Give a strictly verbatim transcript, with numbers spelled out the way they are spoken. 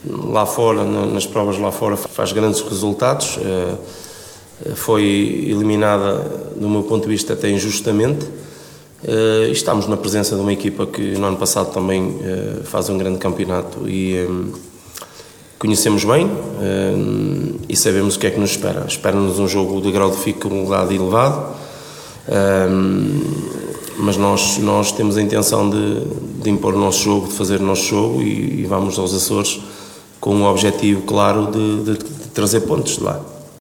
lá fora, nas provas lá fora, faz grandes resultados. Foi eliminada, do meu ponto de vista, até injustamente. E estamos na presença de uma equipa que no ano passado também faz um grande campeonato e conhecemos bem e sabemos o que é que nos espera. Espera-nos um jogo de grau de dificuldade elevado, mas nós, nós temos a intenção de, de impor o nosso jogo, de fazer o nosso jogo e, e vamos aos Açores com um objetivo claro de, de, de trazer pontos de lá.